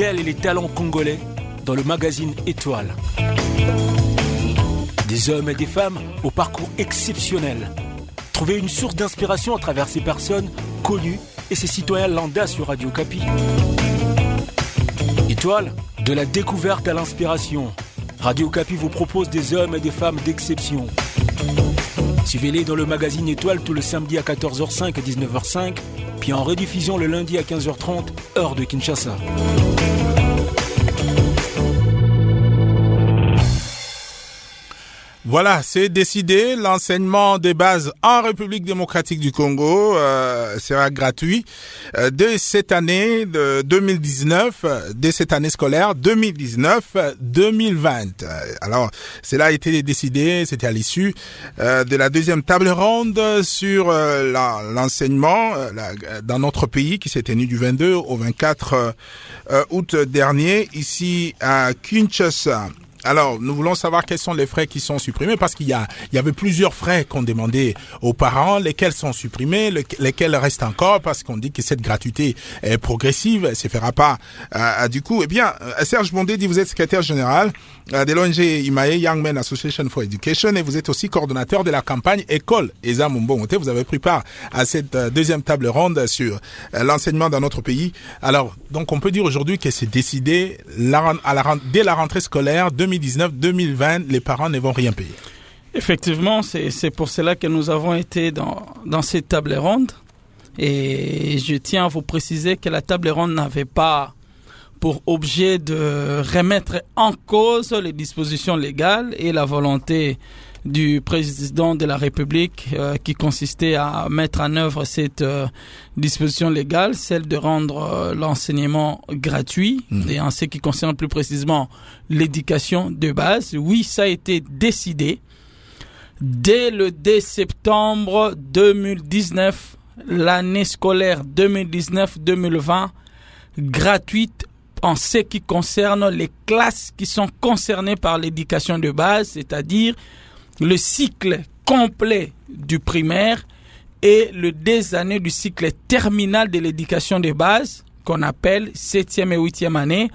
modèles et les talents congolais dans le magazine Étoile. Des hommes et des femmes au parcours exceptionnel. Trouvez une source d'inspiration à travers ces personnes connues et ces citoyens lambda sur Radio Okapi. Étoile, de la découverte à l'inspiration. Radio Okapi vous propose des hommes et des femmes d'exception. Suivez-les dans le magazine Étoile tout le samedi à 14h05 et 19h05, puis en rediffusion le lundi à 15h30, heure de Kinshasa. Voilà, c'est décidé. L'enseignement des bases en République démocratique du Congo sera gratuit dès cette année de 2019, dès cette année scolaire 2019-2020. Alors, cela a été décidé, c'était à l'issue de la deuxième table ronde sur l'enseignement dans notre pays qui s'est tenue du 22 au 24 août dernier ici à Kinshasa. Alors, nous voulons savoir quels sont les frais qui sont supprimés parce qu'il y avait plusieurs frais qu'on demandait aux parents, lesquels sont supprimés, lesquels restent encore parce qu'on dit que cette gratuité est progressive, elle ne se fera pas du coup. Eh bien, Serge Bondé dit vous êtes secrétaire général de l'ONG Imae Young Men Association for Education et vous êtes aussi coordonnateur de la campagne École Eza Mumbongote. Vous avez pris part à cette deuxième table ronde sur l'enseignement dans notre pays. Alors, donc on peut dire aujourd'hui que c'est décidé dès la rentrée scolaire 2019-2020, les parents ne vont rien payer. Effectivement, c'est pour cela que nous avons été dans cette table ronde. Et je tiens à vous préciser que la table ronde n'avait pas pour objet de remettre en cause les dispositions légales et la volonté du président de la République qui consistait à mettre en œuvre cette disposition légale, celle de rendre l'enseignement gratuit et en ce qui concerne plus précisément l'éducation de base. Oui, ça a été décidé dès le 2 septembre 2019, l'année scolaire 2019-2020, gratuite en ce qui concerne les classes qui sont concernées par l'éducation de base, c'est-à-dire le cycle complet du primaire et le 2 années du cycle terminal de l'éducation de base qu'on appelle 7e et 8e année.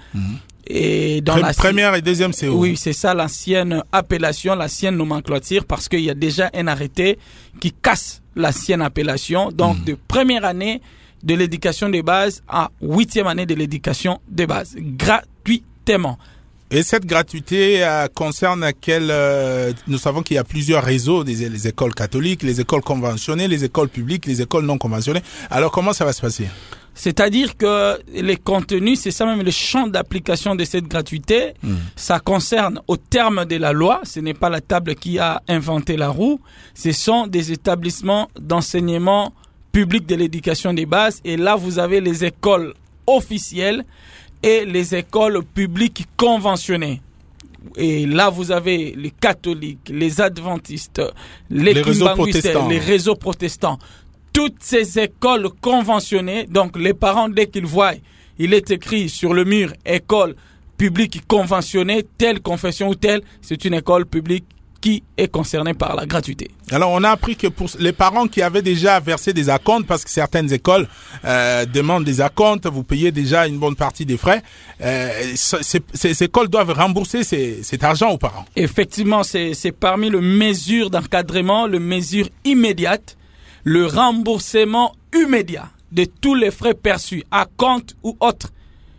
Et dans la première et deuxième, c'est où? Oui, c'est ça l'ancienne appellation, l'ancienne nomenclature, parce qu'il y a déjà un arrêté qui casse l'ancienne appellation. Donc, de première année de l'éducation de base à 8e année de l'éducation de base, gratuitement. Et cette gratuité concerne nous savons qu'il y a plusieurs réseaux, les écoles catholiques, les écoles conventionnées, les écoles publiques, les écoles non conventionnées. Alors comment ça va se passer? C'est-à-dire que les contenus, c'est ça même le champ d'application de cette gratuité. Ça concerne au terme de la loi, ce n'est pas la table qui a inventé la roue, ce sont des établissements d'enseignement public de l'éducation des bases. Et là, vous avez les écoles officielles et les écoles publiques conventionnées. Et là, vous avez les catholiques, les adventistes, les réseaux protestants. Toutes ces écoles conventionnées, donc les parents, dès qu'ils voient, il est écrit sur le mur « École publique conventionnée, telle confession ou telle », c'est une école publique qui est concernée par la gratuité. Alors, on a appris que pour les parents qui avaient déjà versé des acomptes, parce que certaines écoles demandent des acomptes, vous payez déjà une bonne partie des frais, ces écoles doivent rembourser cet argent aux parents. Effectivement, c'est parmi les mesures d'encadrement, les mesures immédiates, le remboursement immédiat de tous les frais perçus, à compte ou autres.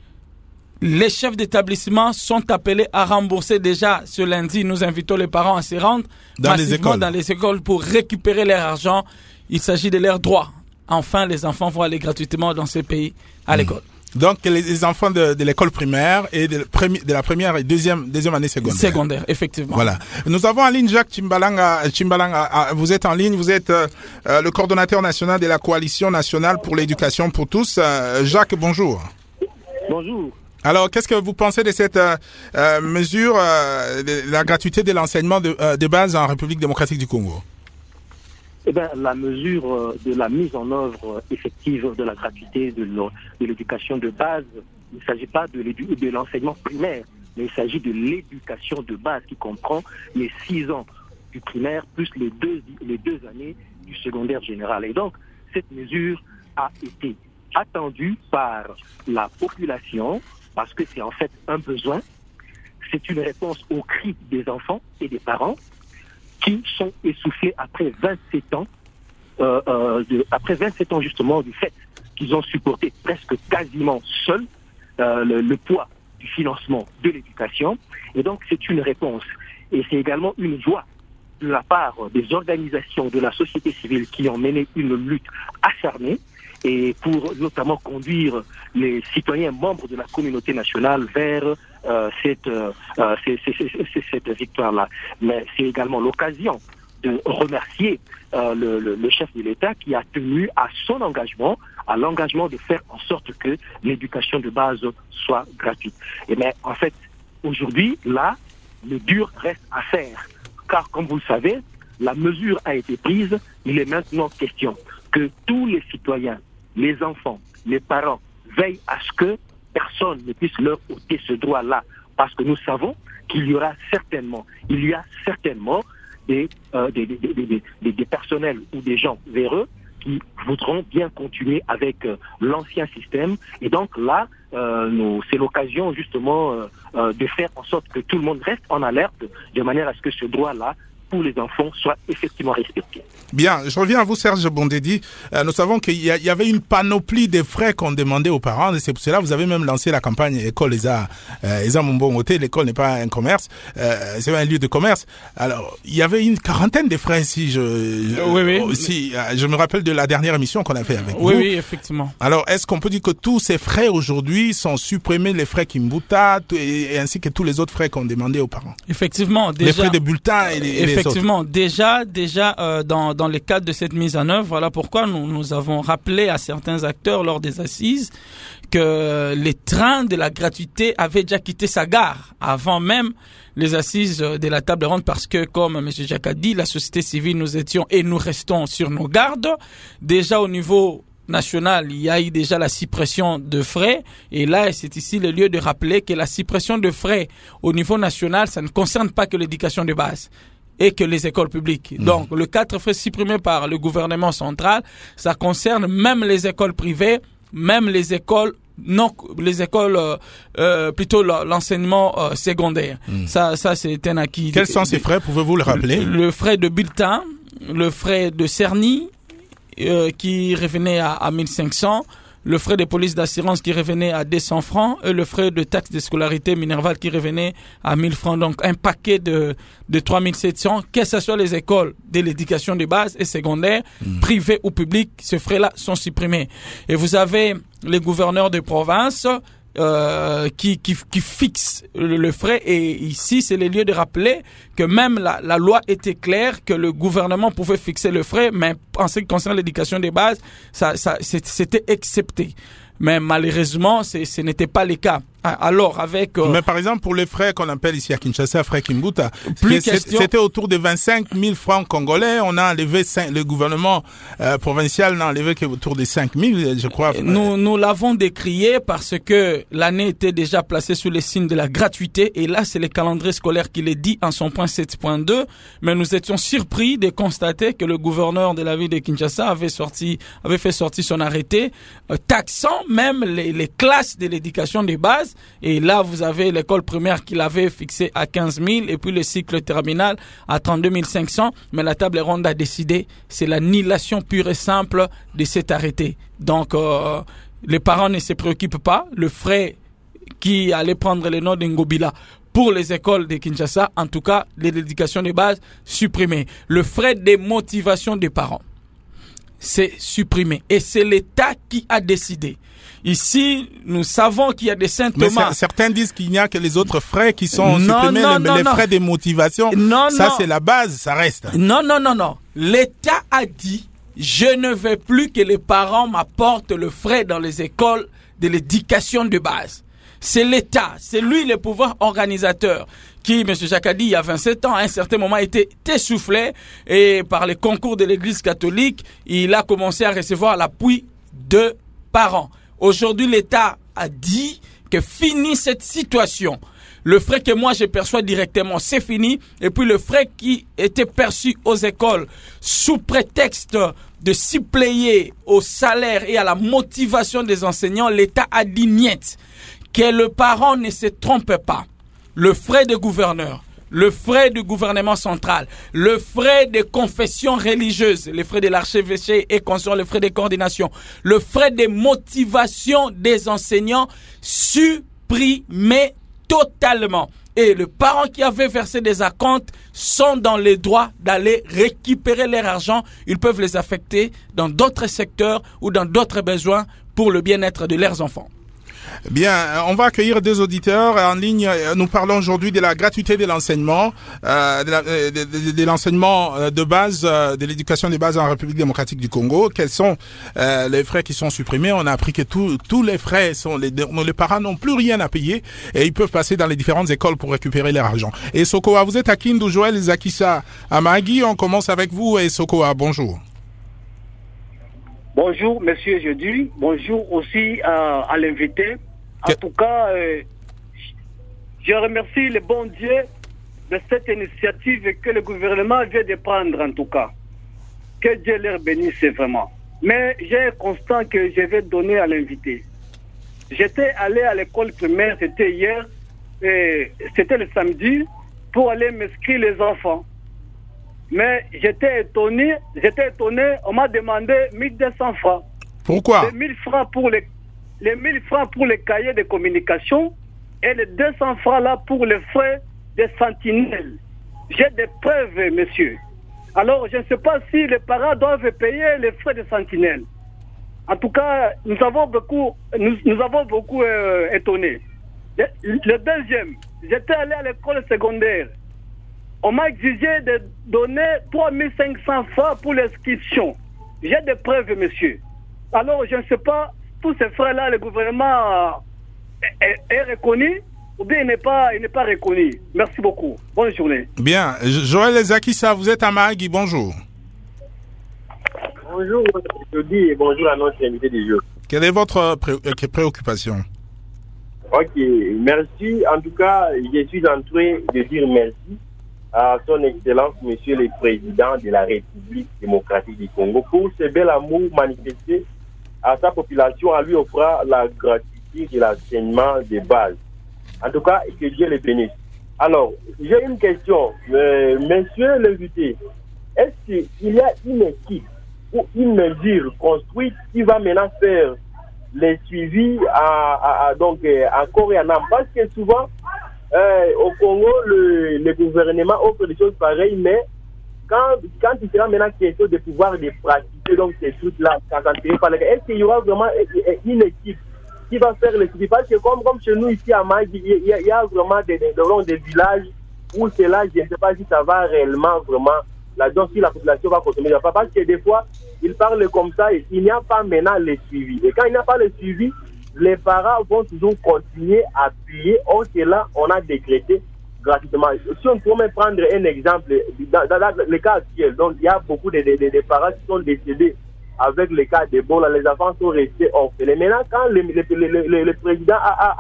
Les chefs d'établissement sont appelés à rembourser déjà ce lundi. Nous invitons les parents à se rendre dans les écoles pour récupérer leur argent. Il s'agit de leurs droits. Enfin, les enfants vont aller gratuitement dans ce pays à l'école. Donc, les enfants de l'école primaire et de la première et deuxième année secondaire. Secondaire, effectivement. Voilà. Nous avons en ligne Jacques Chimbalanga. Vous êtes en ligne, vous êtes le coordonnateur national de la Coalition nationale pour l'éducation pour tous. Jacques, bonjour. Bonjour. Alors, qu'est-ce que vous pensez de cette mesure, de la gratuité de l'enseignement de base en République démocratique du Congo? Eh bien, la mesure de la mise en œuvre effective de la gratuité de l'éducation de base, il ne s'agit pas de l'enseignement primaire, mais il s'agit de l'éducation de base qui comprend les 6 ans du primaire plus les deux années du secondaire général. Et donc, cette mesure a été attendue par la population, parce que c'est en fait un besoin. C'est une réponse aux cris des enfants et des parents qui sont essoufflés après 27 ans, après 27 ans justement du fait qu'ils ont supporté presque quasiment seuls le poids du financement de l'éducation. Et donc c'est une réponse. Et c'est également une joie de la part des organisations de la société civile qui ont mené une lutte acharnée et pour notamment conduire les citoyens membres de la communauté nationale vers cette victoire-là. Mais c'est également l'occasion de remercier le chef de l'État qui a tenu à son engagement, à l'engagement de faire en sorte que l'éducation de base soit gratuite. Et mais en fait, aujourd'hui, là, le dur reste à faire. Car comme vous le savez, la mesure a été prise, il est maintenant question que tous les citoyens, les enfants, les parents veillent à ce que personne ne puisse leur ôter ce droit-là. Parce que nous savons qu'il y a certainement des personnels ou des gens véreux qui voudront bien continuer avec l'ancien système. Et donc là, c'est l'occasion justement de faire en sorte que tout le monde reste en alerte de manière à ce que ce droit-là pour les enfants soit effectivement respecté. Bien, je reviens à vous Serge Bondedi. Nous savons qu'il y avait une panoplie de frais qu'on demandait aux parents et c'est pour cela que vous avez même lancé la campagne École Eza Mumbongote. L'école n'est pas un commerce, c'est un lieu de commerce. Alors, il y avait une quarantaine de frais si je me rappelle de la dernière émission qu'on a fait avec vous. Oui, effectivement. Alors, est-ce qu'on peut dire que tous ces frais aujourd'hui sont supprimés, les frais Kimbuta et ainsi que tous les autres frais qu'on demandait aux parents? Effectivement, déjà. Les frais de bulletin et les effectivement, déjà, dans le cadre de cette mise en œuvre, voilà pourquoi nous avons rappelé à certains acteurs lors des assises que les trains de la gratuité avaient déjà quitté sa gare avant même les assises de la table ronde parce que, comme M. Jacques a dit, la société civile, nous étions et nous restons sur nos gardes. Déjà au niveau national, il y a eu déjà la suppression de frais et là, c'est ici le lieu de rappeler que la suppression de frais au niveau national, ça ne concerne pas que l'éducation de base et que les écoles publiques. Donc, le 4 frais supprimé par le gouvernement central, ça concerne même les écoles privées, même les écoles plutôt l'enseignement secondaire. Ça c'est un acquis. Quels sont ces frais, pouvez-vous le rappeler? Le frais de bulletin, le frais de cerni, qui revenait à 1500, le frais de police d'assurance qui revenait à 200 francs et le frais de taxe de scolarité minervale qui revenait à 1000 francs. Donc, un paquet de 3700, que ce soit les écoles de l'éducation de base et secondaire, privées ou publiques, ces frais-là sont supprimés. Et vous avez les gouverneurs de province qui fixe le frais et ici c'est le lieu de rappeler que même la loi était claire que le gouvernement pouvait fixer le frais mais en ce qui concerne l'éducation des bases c'était excepté. Mais malheureusement, ce n'était pas le cas. Alors, avec... Mais par exemple, pour les frais qu'on appelle ici à Kinshasa, frais Kimbuta, c'était autour de 25 000 francs congolais. On a enlevé, le gouvernement provincial n'a enlevé qu'autour de 5 000, je crois. Nous l'avons décrié parce que l'année était déjà placée sous les signes de la gratuité. Et là, c'est le calendrier scolaire qui le dit en son point 7.2. Mais nous étions surpris de constater que le gouverneur de la ville de Kinshasa avait fait sortir son arrêté, taxant même les classes de l'éducation de base. Et là, vous avez l'école primaire qui l'avait fixé à 15 000 et puis le cycle terminal à 32 500. Mais la table ronde a décidé, c'est l'annulation pure et simple de cet arrêté. Donc, les parents ne se préoccupent pas. Le frais qui allait prendre le nom d'Ngobila pour les écoles de Kinshasa, en tout cas, l'éducation de base, supprimé. Le frais de motivation des parents, c'est supprimé. Et c'est l'État qui a décidé. Ici, nous savons qu'il y a des symptômes. Mais certains disent qu'il n'y a que les autres frais qui sont supprimés, mais les frais de motivation, c'est la base, ça reste. Non. L'État a dit, je ne veux plus que les parents m'apportent le frais dans les écoles de l'éducation de base. C'est l'État, c'est lui le pouvoir organisateur qui, M. Jacques a dit, il y a 27 ans, à un certain moment, était essoufflé et par les concours de l'Église catholique, il a commencé à recevoir l'appui de parents. Aujourd'hui, l'État a dit que fini cette situation. Le frais que moi je perçois directement, c'est fini. Et puis le frais qui était perçu aux écoles sous prétexte de suppléer au salaire et à la motivation des enseignants, l'État a dit niet. que le parent ne se trompe pas. Le frais des gouverneurs, le frais du gouvernement central, le frais des confessions religieuses, les frais de l'archevêché et consorts, les frais de coordination, le frais de motivation des enseignants supprimés totalement. Et les parents qui avaient versé des acomptes sont dans le droit d'aller récupérer leur argent. Ils peuvent les affecter dans d'autres secteurs ou dans d'autres besoins pour le bien-être de leurs enfants. Bien, on va accueillir deux auditeurs en ligne. Nous parlons aujourd'hui de la gratuité de l'enseignement, de l'enseignement de base, de l'éducation de base en République démocratique du Congo. Quels sont les frais qui sont supprimés? On a appris que tous les frais les parents n'ont plus rien à payer et ils peuvent passer dans les différentes écoles pour récupérer leur argent. Et Sokoa, vous êtes à Kindu, Joël Zakissa Amagi. On commence avec vous et Sokoa, bonjour. Bonjour, monsieur Jeudi. Bonjour aussi à l'invité. En tout cas, je remercie le bon Dieu de cette initiative que le gouvernement vient de prendre, en tout cas. Que Dieu leur bénisse vraiment. Mais j'ai un constat que je vais donner à l'invité. J'étais allé à l'école primaire, c'était hier, et c'était le samedi, pour aller m'inscrire les enfants. Mais j'étais étonné, on m'a demandé 1200 francs. Pourquoi? Les 1000 francs pour les cahiers de communication et les 200 francs là pour les frais des sentinelles. J'ai des preuves, monsieur. Alors, je ne sais pas si les parents doivent payer les frais des sentinelles. En tout cas, nous avons beaucoup étonné. Le deuxième, j'étais allé à l'école secondaire. On m'a exigé de donner 3500 francs pour l'inscription. J'ai des preuves, monsieur. Alors, je ne sais pas, tous ces frais-là, le gouvernement est reconnu ou bien il n'est pas reconnu. Merci beaucoup. Bonne journée. Bien. Joël Zakissa, vous êtes à Mahagi. Bonjour. Bonjour, je dis bonjour à notre invité du jour. Quelle est votre préoccupation? Ok, merci. En tout cas, je suis en train de dire merci à son Excellence, Monsieur le Président de la République démocratique du Congo, pour ce bel amour manifesté à sa population, à lui offrir la gratuité de l'enseignement de base. En tout cas, que Dieu le bénisse. Alors, j'ai une question. Monsieur l'invité, est-ce qu'il y a une équipe ou une mesure construite qui va maintenant faire les suivis donc encore et en amont? Parce que souvent, au Congo, le gouvernement offre des choses pareilles, mais quand il sera maintenant question de pouvoir les pratiquer, donc ces trucs-là, est-ce qu'il y aura vraiment une équipe qui va faire les suivis? Parce que comme chez nous ici à Mahagi, il y a vraiment des villages où c'est là, je ne sais pas si ça va réellement vraiment, là-dedans, si la population va consommer. Parce que des fois, ils parlent comme ça et il n'y a pas maintenant les suivis. Et quand il n'y a pas les suivis, les parents vont toujours continuer à payer. Or, c'est là, on a décrété gratuitement. Si on peut prendre un exemple, dans le cas actuel, donc il y a beaucoup de parents qui sont décédés avec le cas de bon, les enfants sont restés orphelins. Maintenant, quand le président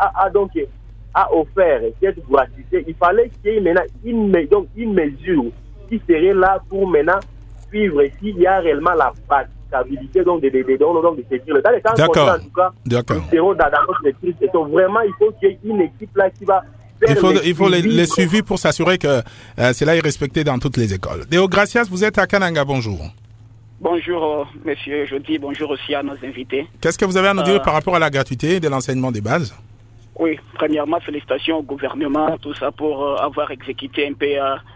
a offert cette gratuité, il fallait qu'il y ait maintenant une mesure qui serait là pour maintenant suivre s'il y a réellement la praticabilité donc de sécurité. Dans les cas D'accord. En tout cas, nous serons dans notre sécurité. Donc vraiment, il faut qu'il y ait une équipe là qui va faire il faut les suivis pour s'assurer que cela est respecté dans toutes les écoles. Deo Gracias, vous êtes à Kananga, bonjour. Bonjour, monsieur Jeudi, bonjour aussi à nos invités. Qu'est-ce que vous avez à nous dire par rapport à la gratuité de l'enseignement des bases? Oui, premièrement, félicitations au gouvernement, tout ça pour avoir exécuté un peu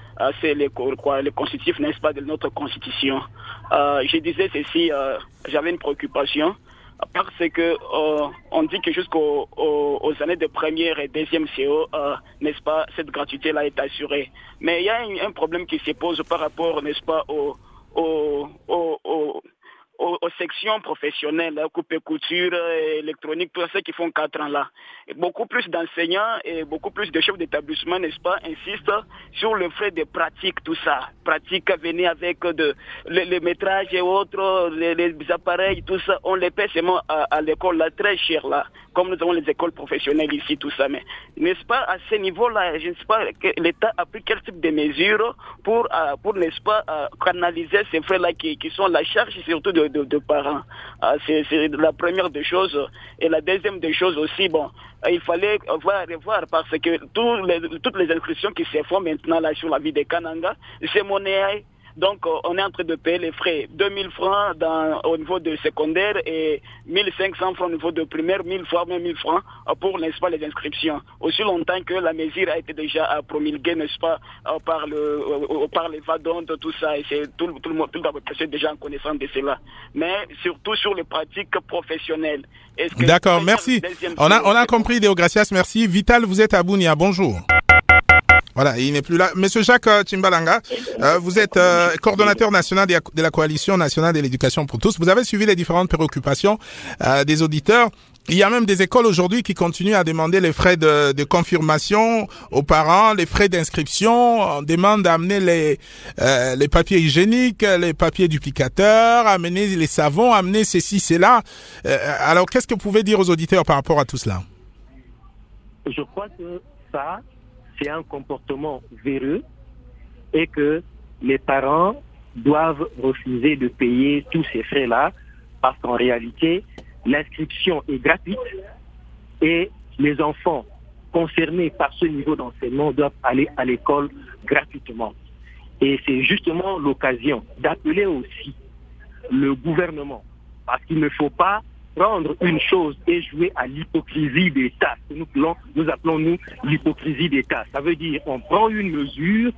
le constitutif, n'est-ce pas, de notre constitution. Je disais ceci, j'avais une préoccupation, parce que on dit que jusqu'aux années de première et deuxième CO, n'est-ce pas, cette gratuité-là est assurée. Mais il y a un problème qui se pose par rapport, n'est-ce pas, aux sections professionnelles, coupe et couture, électronique, tout ça qui font 4 ans là. Et beaucoup plus d'enseignants et beaucoup plus de chefs d'établissement, n'est-ce pas, insistent sur le frais de pratique, tout ça. Pratique à venir avec les métrages et autres, les appareils, tout ça, on les paie seulement à l'école là, très cher là, comme nous avons les écoles professionnelles ici, tout ça. Mais n'est-ce pas, à ce niveau-là, je ne sais pas, l'État a pris quel type de mesures pour n'est-ce pas, canaliser ces frais-là qui sont la charge surtout de de parents. C'est la première des choses. Et la deuxième des choses aussi, il fallait revoir parce que toutes les inscriptions qui se font maintenant là sur la ville de Kananga, c'est monnaie. Donc, on est en train de payer les frais. 2000 francs au niveau de secondaire et 1500 francs au niveau de primaire, 1000 francs pour, n'est-ce pas, les inscriptions. Aussi longtemps que la mesure a été déjà promulguée, n'est-ce pas, par les vadons, tout ça. Et c'est tout le monde, toute la population est déjà en connaissance de cela. Mais surtout sur les pratiques professionnelles. D'accord, merci. On a compris, Deogracias, merci. Vital, vous êtes à Bunia, bonjour. Voilà, il n'est plus là. Monsieur Jacques Tchimbalanga, vous êtes coordonnateur national de la Coalition nationale de l'éducation pour tous. Vous avez suivi les différentes préoccupations des auditeurs. Il y a même des écoles aujourd'hui qui continuent à demander les frais de confirmation aux parents, les frais d'inscription. On demande d'amener les papiers hygiéniques, les papiers duplicateurs, amener les savons, amener ceci, cela. Alors, qu'est-ce que vous pouvez dire aux auditeurs par rapport à tout cela? Je crois que ça, c'est un comportement véreux et que les parents doivent refuser de payer tous ces frais-là parce qu'en réalité, l'inscription est gratuite et les enfants concernés par ce niveau d'enseignement doivent aller à l'école gratuitement. Et c'est justement l'occasion d'appeler aussi le gouvernement parce qu'il ne faut pas prendre une chose et jouer à l'hypocrisie d'État. Nous appelons l'hypocrisie d'État. Ça veut dire on prend une mesure,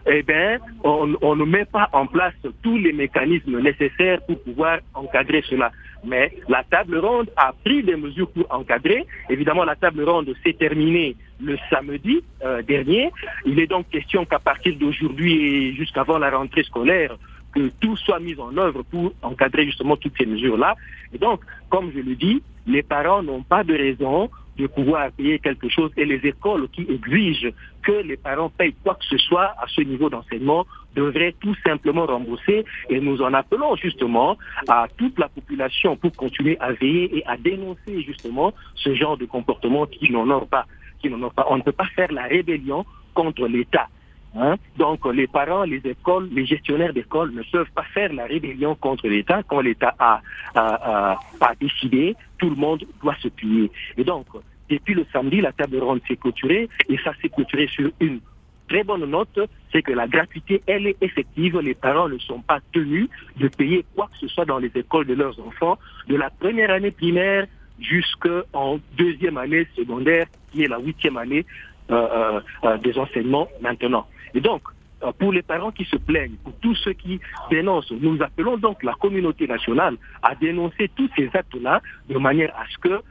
on ne met pas en place tous les mécanismes nécessaires pour pouvoir encadrer cela. Mais la table ronde a pris des mesures pour encadrer. Évidemment, la table ronde s'est terminée le samedi dernier. Il est donc question qu'à partir d'aujourd'hui et jusqu'avant la rentrée scolaire, que tout soit mis en œuvre pour encadrer justement toutes ces mesures-là. Et donc, comme je le dis, les parents n'ont pas de raison de pouvoir payer quelque chose et les écoles qui exigent que les parents payent quoi que ce soit à ce niveau d'enseignement devraient tout simplement rembourser. Et nous en appelons justement à toute la population pour continuer à veiller et à dénoncer justement ce genre de comportement qui n'honore pas. On ne peut pas faire la rébellion contre l'État. Donc les parents, les écoles, les gestionnaires d'écoles ne peuvent pas faire la rébellion contre l'État. Quand l'État a décidé, tout le monde doit se plier. Et donc, depuis le samedi, la table ronde s'est clôturée et ça s'est clôturé sur une très bonne note, c'est que la gratuité, elle est effective. Les parents ne sont pas tenus de payer quoi que ce soit dans les écoles de leurs enfants, de la première année primaire jusqu'en deuxième année secondaire, qui est la 8e année des enseignements maintenant. Et donc, pour les parents qui se plaignent, pour tous ceux qui dénoncent, nous appelons donc la communauté nationale à dénoncer tous ces actes-là de manière à ce que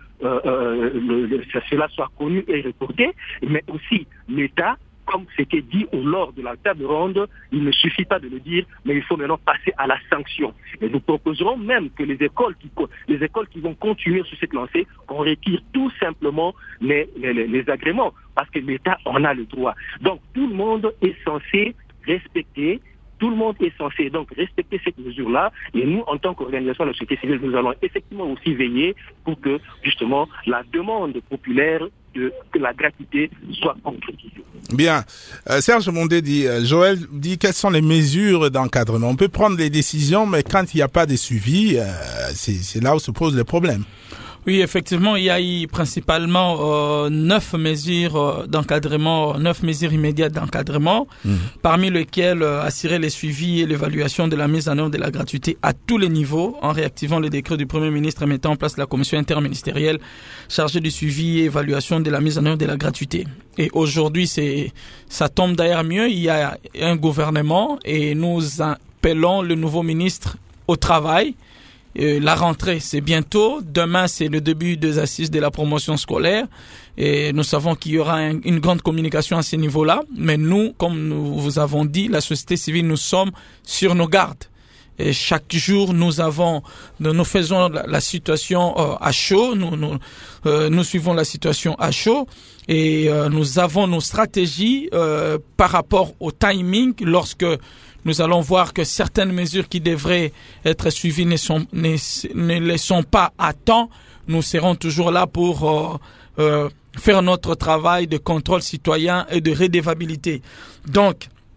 cela soit connu et reporté, mais aussi l'État, comme c'était dit lors de la table ronde, il ne suffit pas de le dire, mais il faut maintenant passer à la sanction. Et nous proposerons même que les écoles qui vont continuer sur cette lancée, qu'on retire tout simplement les agréments, parce que l'État en a le droit. Donc tout le monde est censé respecter. Tout le monde est censé donc respecter cette mesure-là et nous, en tant qu'organisation de la société civile, nous allons effectivement aussi veiller pour que justement la demande populaire que la gratuité soit concrétisée. Bien. Serge Mondé dit, Joël dit quelles sont les mesures d'encadrement. On peut prendre des décisions, mais quand il n'y a pas de suivi, c'est là où se posent les problèmes. Oui, effectivement, il y a eu principalement 9 mesures d'encadrement, 9 mesures immédiates d'encadrement, parmi lesquelles assurer le suivi et l'évaluation de la mise en œuvre de la gratuité à tous les niveaux, en réactivant le décret du Premier ministre et mettant en place la commission interministérielle chargée du suivi et évaluation de la mise en œuvre de la gratuité. Et aujourd'hui, ça tombe d'ailleurs mieux. Il y a un gouvernement et nous appelons le nouveau ministre au travail. La rentrée, c'est bientôt. Demain, c'est le début des assises de la promotion scolaire. Et nous savons qu'il y aura une grande communication à ce niveau-là. Mais nous, comme nous vous avons dit, la société civile, nous sommes sur nos gardes. Et chaque jour, nous faisons la situation à chaud. Nous suivons la situation à chaud. Et nous avons nos stratégies par rapport au timing lorsque nous allons voir que certaines mesures qui devraient être suivies ne le sont pas à temps. Nous serons toujours là pour faire notre travail de contrôle citoyen et de redevabilité. Donc,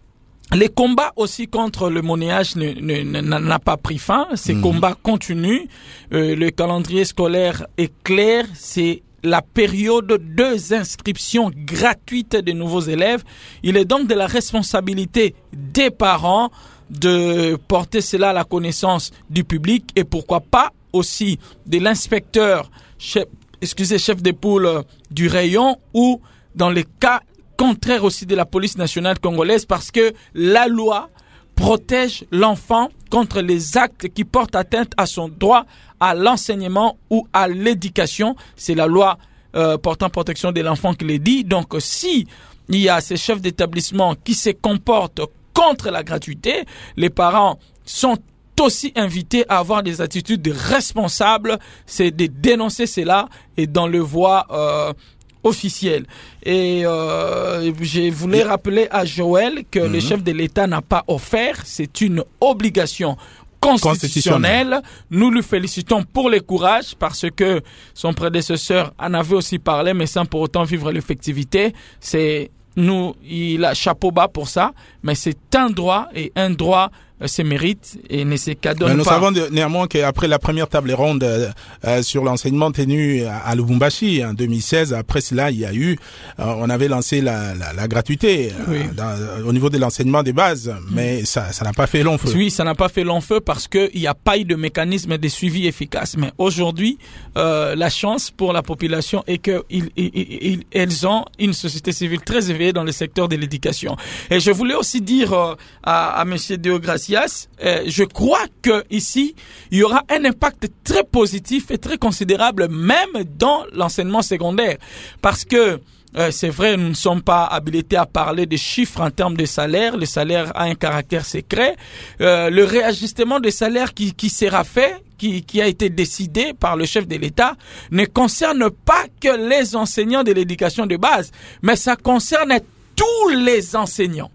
Les combats aussi contre le monnayage n'a pas pris fin. Ces combats continuent. Le calendrier scolaire est clair. C'est la période de inscriptions gratuites de nouveaux élèves. Il est donc de la responsabilité des parents de porter cela à la connaissance du public et pourquoi pas aussi de l'inspecteur, chef de poule du rayon ou dans les cas contraires aussi de la police nationale congolaise parce que la loi protège l'enfant contre les actes qui portent atteinte à son droit à l'enseignement ou à l'éducation. C'est la loi portant protection de l'enfant qui le dit. Donc, si il y a ces chefs d'établissement qui se comportent contre la gratuité, les parents sont aussi invités à avoir des attitudes responsables, c'est de dénoncer cela et dans le voie officielle. Et je voulais rappeler à Joël que le chef de l'État n'a pas offert, c'est une obligation constitutionnelle. Nous lui félicitons pour le courage parce que son prédécesseur en avait aussi parlé, mais sans pour autant vivre l'effectivité. Il a chapeau bas pour ça, mais c'est un droit et un droit se mérite et ne se cadonne pas. Nous savons néanmoins qu'après la première table ronde sur l'enseignement tenue à Lubumbashi en 2016, après cela, il y a eu, on avait lancé la gratuité au niveau de l'enseignement des bases, mais ça n'a pas fait long feu. Oui, ça n'a pas fait long feu parce que il n'y a pas eu de mécanisme de suivi efficace. Mais aujourd'hui, la chance pour la population est que elles ont une société civile très éveillée dans le secteur de l'éducation. Et je voulais aussi dire à Monsieur Deogracias, je crois que ici il y aura un impact très positif et très considérable même dans l'enseignement secondaire parce que c'est vrai, nous ne sommes pas habilités à parler des chiffres en termes de salaire. Le salaire a un caractère secret. Le réajustement des salaires qui sera fait, qui a été décidé par le chef de l'État, ne concerne pas que les enseignants de l'éducation de base, mais ça concerne tous les enseignants.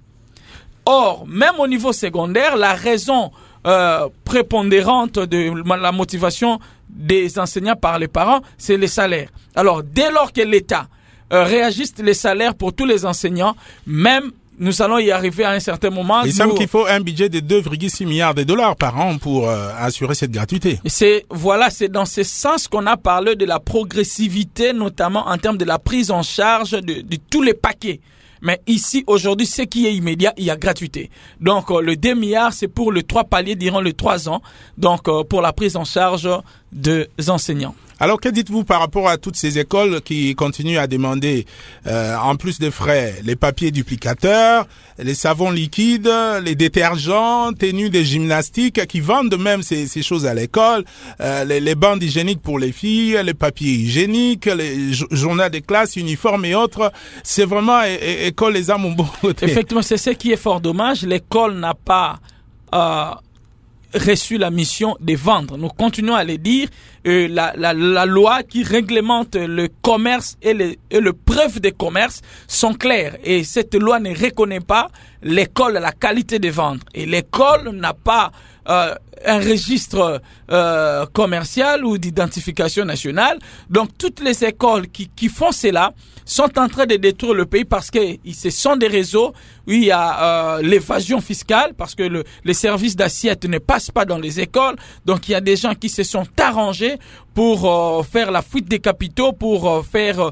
Or, même au niveau secondaire, la raison prépondérante de la motivation des enseignants par les parents, c'est les salaires. Alors, dès lors que l'État réajuste les salaires pour tous les enseignants, même nous allons y arriver à un certain moment. Il semble qu'il faut un budget de 2,6 milliards de dollars par an pour assurer cette gratuité. C'est dans ce sens qu'on a parlé de la progressivité, notamment en termes de la prise en charge de tous les paquets. Mais ici, aujourd'hui, ce qui est immédiat, il y a gratuité. Donc, le 2 milliards, c'est pour les 3 paliers durant les 3 ans. Donc, pour la prise en charge des enseignants. Alors, que dites-vous par rapport à toutes ces écoles qui continuent à demander, en plus des frais, les papiers duplicateurs, les savons liquides, les détergents, tenues de gymnastique, qui vendent même ces choses à l'école, les bandes hygiéniques pour les filles, les papiers hygiéniques, les journaux de classe, uniformes et autres. C'est vraiment école les âmes au bon côté. Effectivement, c'est ce qui est fort dommage. L'école n'a pas reçu la mission de vendre. Nous continuons à le dire. La loi qui réglemente le commerce et le preuve de commerce sont claires. Et cette loi ne reconnaît pas l'école, la qualité de vendre. Et l'école n'a pas un registre commercial ou d'identification nationale. Donc, toutes les écoles qui font cela sont en train de détruire le pays parce que ce sont des réseaux où il y a l'évasion fiscale parce que les services d'assiette ne passent pas dans les écoles. Donc, il y a des gens qui se sont arrangés pour faire la fuite des capitaux, pour faire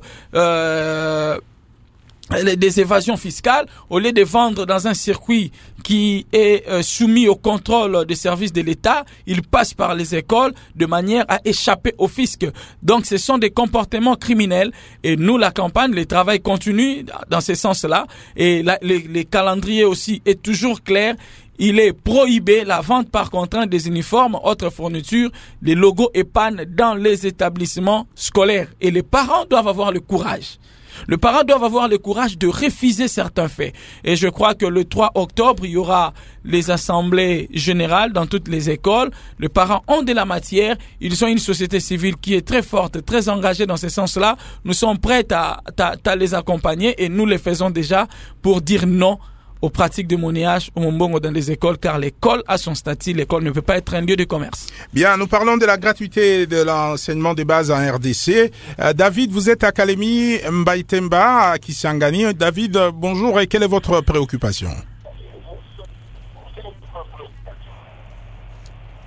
des évasions fiscales, au lieu de vendre dans un circuit qui est soumis au contrôle des services de l'État, ils passent par les écoles de manière à échapper au fisc. Donc, ce sont des comportements criminels et nous, la campagne, le travail continue dans ce sens-là et les calendriers aussi est toujours clair. Il est prohibé la vente par contrainte des uniformes, autres fournitures, des logos et pannes dans les établissements scolaires. Et les parents doivent avoir le courage. Les parents doivent avoir le courage de refuser certains faits. Et je crois que le 3 octobre, il y aura les assemblées générales dans toutes les écoles. Les parents ont de la matière. Ils ont une société civile qui est très forte, très engagée dans ce sens-là. Nous sommes prêts à les accompagner et nous les faisons déjà pour dire non aux pratiques de monnayage au Mombongo dans les écoles, car l'école a son statut, l'école ne peut pas être un lieu de commerce. Bien, nous parlons de la gratuité de l'enseignement des bases en RDC. David, vous êtes à Kalemi Mbaitemba, à Kisangani. David, bonjour, et quelle est votre préoccupation?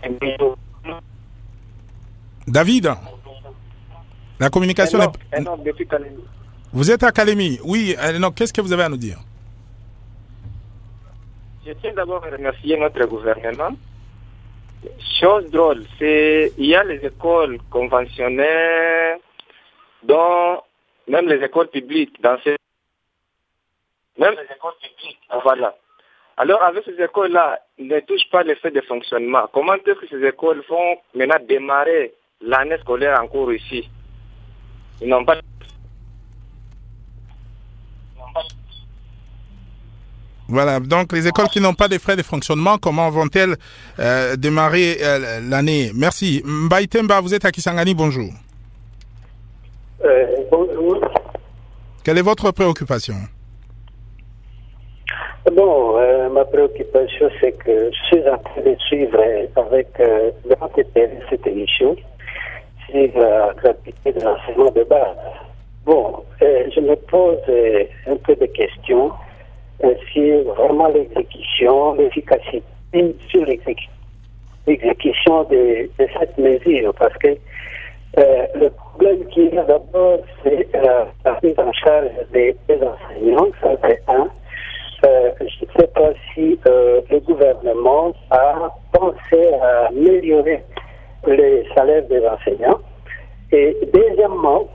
David, la communication... depuis Calémie. Vous êtes à Calémie, oui. Non, qu'est-ce que vous avez à nous dire? Je tiens d'abord à remercier notre gouvernement. Chose drôle, il y a les écoles conventionnelles, dont même les écoles publiques, même les écoles publiques, voilà. Alors avec ces écoles-là, ils ne touchent pas les frais de fonctionnement. Comment est-ce que ces écoles vont maintenant démarrer l'année scolaire en cours ici? Ils n'ont pas... Voilà, donc les écoles qui n'ont pas de frais de fonctionnement, comment vont-elles démarrer l'année? Merci. Mbaïtemba, vous êtes à Kisangani, bonjour. Bonjour. Quelle est votre préoccupation? Bon, ma préoccupation, c'est que je suis en train de suivre avec grand intérêt cette émission sur la gratuité de l'enseignement de base. Bon, je me pose un peu de questions sur vraiment l'exécution, l'efficacité sur l'exécution de cette mesure, parce que le problème qu'il y a d'abord, c'est la prise en charge des enseignants, ça c'est un. Je ne sais pas si le gouvernement a pensé à améliorer les salaires des enseignants. Et deuxièmement,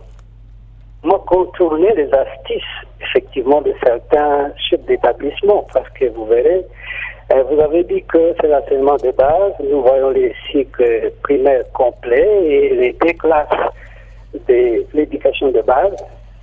contourner les astuces, effectivement, de certains chefs d'établissement, parce que vous verrez, vous avez dit que c'est l'enseignement de base, nous voyons les cycles primaires complets et les deux classes de l'éducation de base,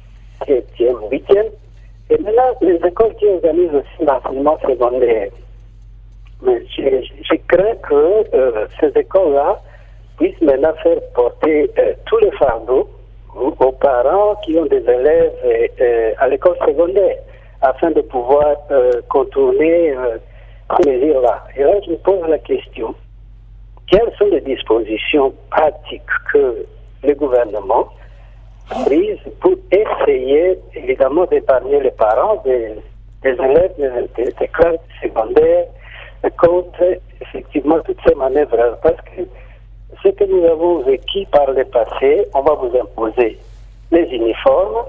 7e, 8e, et maintenant les écoles qui organisent aussi l'enseignement secondaire. Mais je crains que ces écoles-là puissent maintenant faire porter tous les fardeaux aux parents qui ont des élèves à l'école secondaire, afin de pouvoir contourner ces mesures-là. Et là, je me pose la question, quelles sont les dispositions pratiques que le gouvernement a prises pour essayer, évidemment, d'épargner les parents des élèves des classes secondaires contre, effectivement, toutes ces manœuvres. Parce que ce que nous avons vécu par le passé, on va vous imposer les uniformes,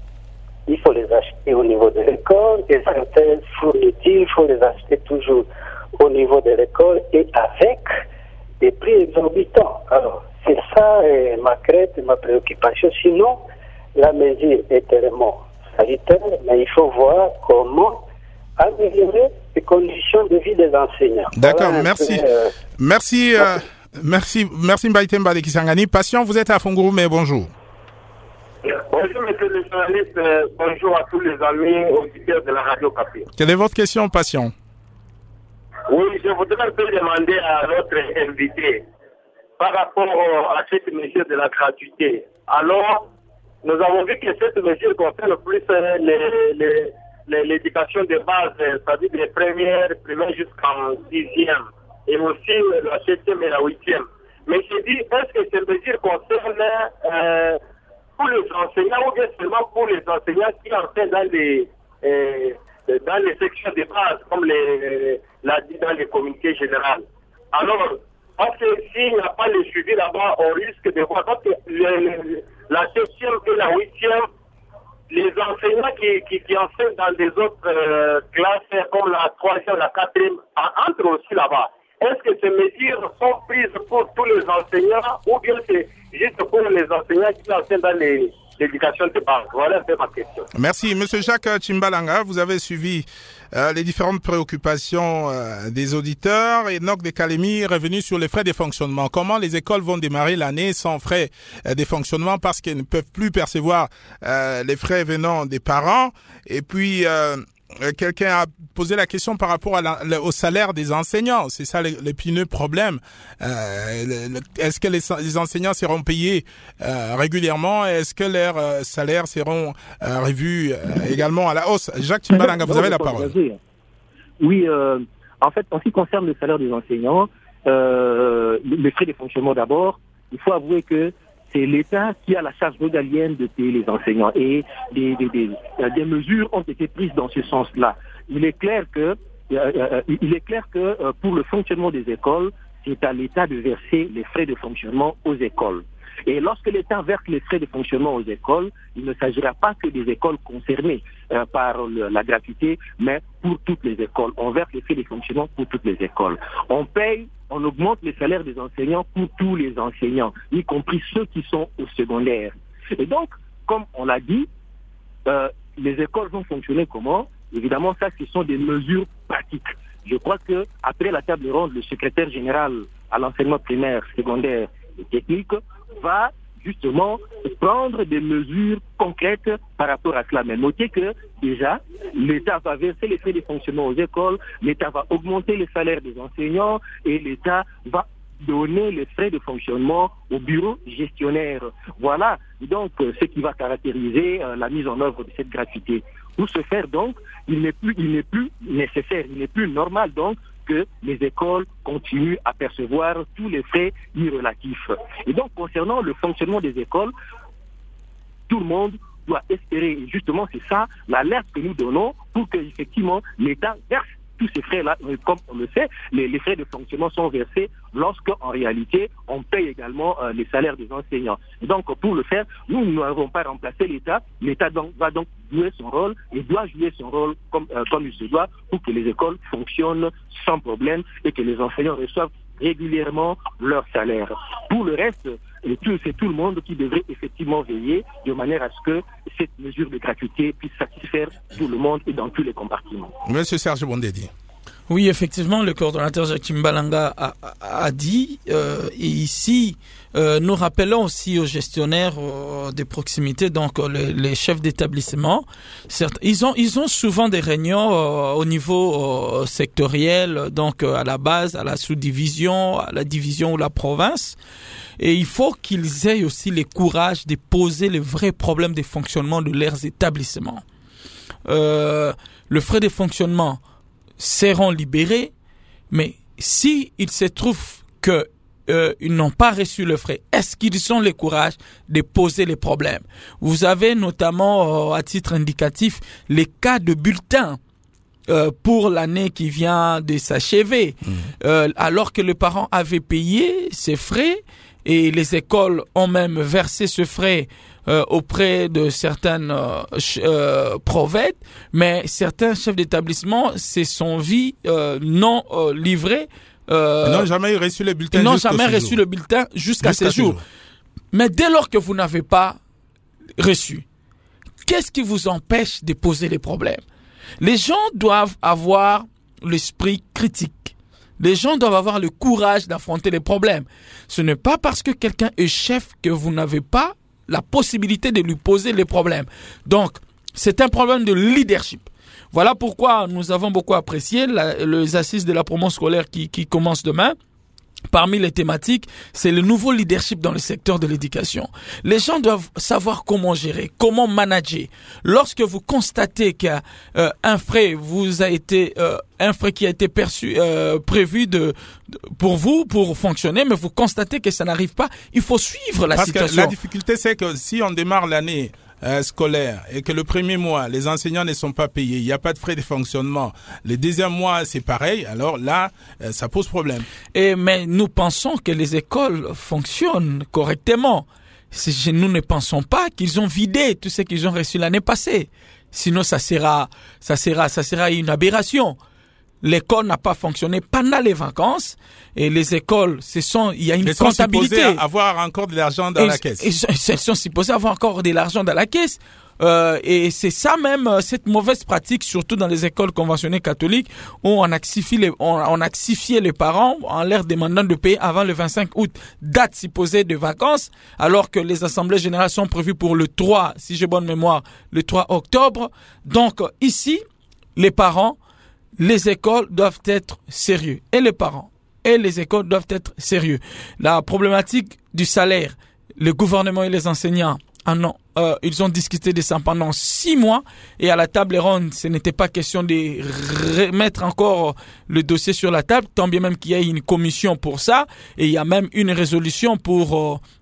il faut les acheter au niveau de l'école, et certaines fournitures, il faut les acheter toujours au niveau de l'école et avec des prix exorbitants. Alors, c'est ça ma crainte et ma préoccupation. Sinon, la mesure est tellement sanitaire, mais il faut voir comment améliorer les conditions de vie des enseignants. D'accord, voilà merci. Merci Mbaïtemba de Kisangani. Patient, vous êtes à Fongourou, mais bonjour. Bonjour, monsieur le journaliste. Bonjour à tous les amis auditeurs de la Radio Capi. Quelle est votre question, Patient? Oui, je voudrais un peu demander à notre invité par rapport à cette mesure de la gratuité. Alors, nous avons vu que cette mesure concerne plus l'éducation de base, c'est-à-dire des primaires jusqu'en 6e, et aussi la 7e et la 8e. Mais je dis, est-ce que ces mesures concernent pour les enseignants ou bien seulement pour les enseignants qui enseignent dans les sections de base, comme l'a dit dans les communiqués généraux? Alors, parce que s'il n'y a pas le suivi là-bas, on risque de voir, parce que la 7e et la 8e, les enseignants qui enseignent dans des autres classes, comme la 3e, la 4e, entrent aussi là-bas. Est-ce que ces mesures sont prises pour tous les enseignants ou bien c'est juste pour les enseignants qui enseignent dans l'éducation de base? Voilà un peu ma question. Merci. Monsieur Jacques Chimbalanga, vous avez suivi les différentes préoccupations des auditeurs. Et Enoch de Calémie est revenu sur les frais de fonctionnement. Comment les écoles vont démarrer l'année sans frais de fonctionnement parce qu'elles ne peuvent plus percevoir les frais venant des parents. Et puis... quelqu'un a posé la question par rapport au salaire des enseignants. C'est ça l'épineux problème. Est-ce que les enseignants seront payés régulièrement? Est-ce que leurs salaires seront revus également à la hausse? Jacques Chimbalanga, vous avez la parole. Oui, en fait, en ce qui concerne le salaire des enseignants, les frais de fonctionnement d'abord, il faut avouer que c'est l'État qui a la charge régalienne de payer les enseignants et des mesures ont été prises dans ce sens-là. Il est clair que pour le fonctionnement des écoles, c'est à l'État de verser les frais de fonctionnement aux écoles. Et lorsque l'État verse les frais de fonctionnement aux écoles, il ne s'agira pas que des écoles concernées par la gratuité, mais pour toutes les écoles. On verse les frais de fonctionnement pour toutes les écoles. On augmente les salaires des enseignants pour tous les enseignants, y compris ceux qui sont au secondaire. Et donc, comme on l'a dit, les écoles vont fonctionner comment? Évidemment, ça, ce sont des mesures pratiques. Je crois que après la table ronde, le secrétaire général à l'enseignement primaire, secondaire et technique va justement prendre des mesures concrètes par rapport à cela. Mais notez que déjà, l'État va verser les frais de fonctionnement aux écoles, l'État va augmenter les salaires des enseignants et l'État va donner les frais de fonctionnement au bureau gestionnaire. Voilà donc ce qui va caractériser la mise en œuvre de cette gratuité. Pour ce faire donc, il n'est plus nécessaire, il n'est plus normal donc que les écoles continuent à percevoir tous les frais irrelatifs. Et donc, concernant le fonctionnement des écoles, tout le monde doit espérer, et justement c'est ça l'alerte que nous donnons pour que effectivement l'État verse tous ces frais-là. Comme on le sait, les frais de fonctionnement sont versés lorsque, en réalité, on paye également les salaires des enseignants. Et donc, pour le faire, nous n'avons pas remplacé l'État. L'État va donc jouer son rôle et doit jouer son rôle comme il se doit pour que les écoles fonctionnent sans problème et que les enseignants reçoivent régulièrement leur salaire. Pour le reste, c'est tout le monde qui devrait effectivement veiller de manière à ce que cette mesure de gratuité puisse satisfaire tout le monde et dans tous les compartiments. Monsieur Serge Bondedi. Oui, effectivement, le coordonnateur Jacques Mbalanga a dit, et ici, nous rappelons aussi aux gestionnaires de proximité, donc les chefs d'établissement, certes, ils ont souvent des réunions au niveau sectoriel, donc à la base, à la sous-division, à la division ou la province, et il faut qu'ils aient aussi le courage de poser les vrais problèmes de fonctionnement de leurs établissements. Le frais de fonctionnement seront libérés, mais si il se trouve que ils n'ont pas reçu le frais, est-ce qu'ils ont le courage de poser les problèmes? Vous avez notamment, à titre indicatif, les cas de bulletins pour l'année qui vient de s'achever, alors que les parents avaient payé ces frais et les écoles ont même versé ce frais auprès de certaines provettes, mais certains chefs d'établissement se sont vus non livrés. Ils n'ont jamais reçu le bulletin. Ils n'ont jamais reçu le bulletin jusqu'à ce jour. Mais dès lors que vous n'avez pas reçu, qu'est-ce qui vous empêche de poser les problèmes? Les gens doivent avoir l'esprit critique. Les gens doivent avoir le courage d'affronter les problèmes. Ce n'est pas parce que quelqu'un est chef que vous n'avez pas la possibilité de lui poser les problèmes. Donc, c'est un problème de leadership. Voilà pourquoi nous avons beaucoup apprécié les assises de la promo scolaire qui commencent demain. Parmi les thématiques, c'est le nouveau leadership dans le secteur de l'éducation. Les gens doivent savoir comment gérer, comment manager. Lorsque vous constatez qu'un frais un frais qui a été prévu pour vous, pour fonctionner, mais vous constatez que ça n'arrive pas, il faut suivre la situation. Parce que la difficulté, c'est que si on démarre l'année scolaire et que le premier mois, les enseignants ne sont pas payés, il n'y a pas de frais de fonctionnement. Le deuxième mois, c'est pareil. Alors là, ça pose problème. Mais nous pensons que les écoles fonctionnent correctement. Nous ne pensons pas qu'ils ont vidé tout ce qu'ils ont reçu l'année passée. Sinon, ça sera une aberration. L'école n'a pas fonctionné pendant les vacances et les écoles, il y a une comptabilité. Elles sont supposées avoir encore de l'argent dans la caisse. Elles sont supposées avoir encore de l'argent dans la caisse. Et c'est ça même, cette mauvaise pratique, surtout dans les écoles conventionnées catholiques, où on a axifié les parents en leur demandant de payer avant le 25 août, date supposée de vacances, alors que les assemblées générales sont prévues pour le 3, si j'ai bonne mémoire, le 3 octobre. Donc ici, les parents, les écoles doivent être sérieux. Et les parents et les écoles doivent être sérieux. La problématique du salaire, le gouvernement et les enseignants, ils ont discuté de ça pendant 6 mois et à la table ronde, ce n'était pas question de remettre encore le dossier sur la table, tant bien même qu'il y ait une commission pour ça et il y a même une résolution pour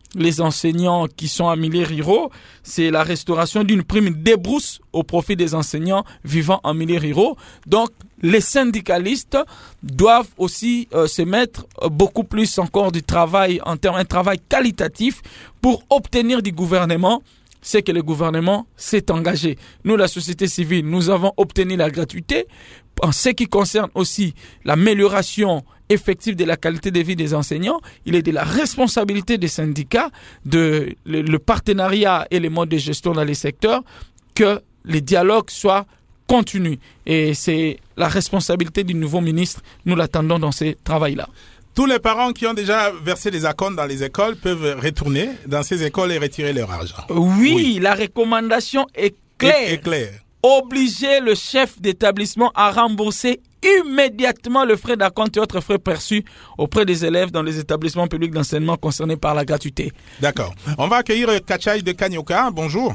les enseignants qui sont en milieu rural, c'est la restauration d'une prime des brousses au profit des enseignants vivant en milieu rural. Donc, les syndicalistes doivent aussi se mettre beaucoup plus encore du travail, en termes un travail qualitatif pour obtenir du gouvernement ce que le gouvernement s'est engagé. Nous, la société civile, nous avons obtenu la gratuité. En ce qui concerne aussi l'amélioration effective de la qualité de vie des enseignants, il est de la responsabilité des syndicats, le partenariat et les modes de gestion dans les secteurs, que les dialogues soient continus. Et c'est la responsabilité du nouveau ministre. Nous l'attendons dans ce travail-là. Tous les parents qui ont déjà versé des acomptes dans les écoles peuvent retourner dans ces écoles et retirer leur argent. Oui. La recommandation est claire. Obliger le chef d'établissement à rembourser immédiatement le frais d'acompte et autres frais perçus auprès des élèves dans les établissements publics d'enseignement concernés par la gratuité. D'accord. On va accueillir Kachai de Kanyoka. Bonjour.